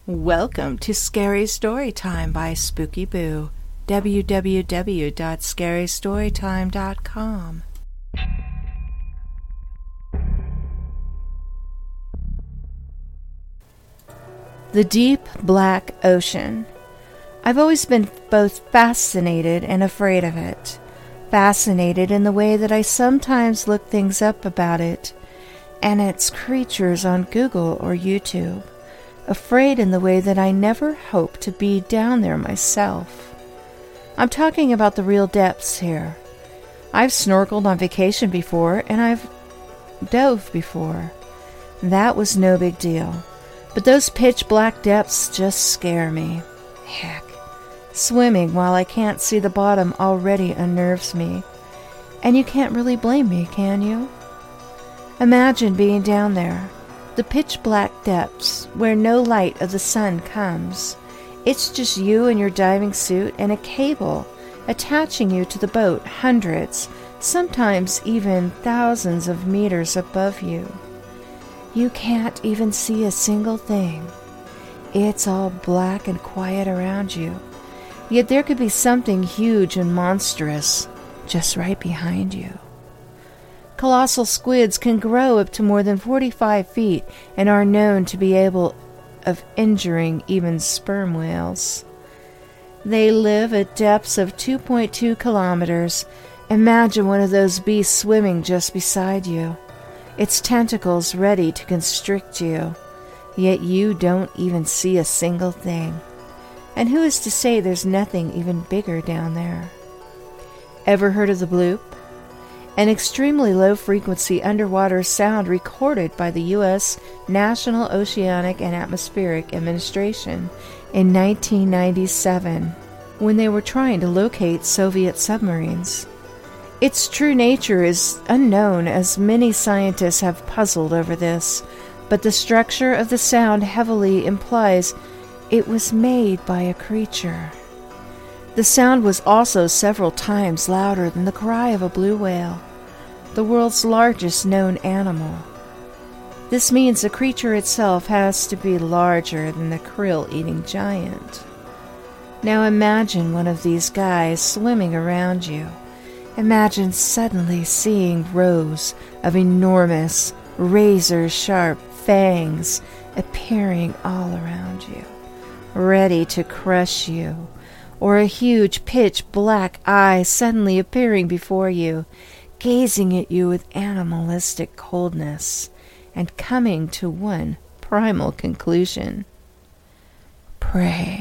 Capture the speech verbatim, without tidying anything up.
Welcome to Scary Storytime by Spooky Boo. w w w dot scary storytime dot com. The Deep Black Ocean. I've always been both fascinated and afraid of it. Fascinated in the way that I sometimes look things up about it and its creatures on Google or YouTube. Afraid in the way that I never hope to be down there myself. I'm talking about the real depths here. I've snorkeled on vacation before, and I've dove before. That was no big deal. But those pitch black depths just scare me. Heck, swimming while I can't see the bottom already unnerves me. And you can't really blame me, can you? Imagine being down there. The pitch-black depths, where no light of the sun comes. It's just you and your diving suit and a cable attaching you to the boat hundreds, sometimes even thousands of meters above you. You can't even see a single thing. It's all black and quiet around you. Yet there could be something huge and monstrous just right behind you. Colossal squids can grow up to more than forty-five feet and are known to be able of injuring even sperm whales. They live at depths of two point two kilometers. Imagine one of those beasts swimming just beside you, its tentacles ready to constrict you, yet you don't even see a single thing. And who is to say there's nothing even bigger down there? Ever heard of the bloop? An extremely low-frequency underwater sound recorded by the U S National Oceanic and Atmospheric Administration in nineteen ninety-seven, when they were trying to locate Soviet submarines. Its true nature is unknown, as many scientists have puzzled over this, but the structure of the sound heavily implies it was made by a creature. The sound was also several times louder than the cry of a blue whale, the world's largest known animal. This means the creature itself has to be larger than the krill-eating giant. Now imagine one of these guys swimming around you. Imagine suddenly seeing rows of enormous, razor-sharp fangs appearing all around you, ready to crush you. Or a huge pitch-black eye suddenly appearing before you, gazing at you with animalistic coldness, and coming to one primal conclusion. Prey.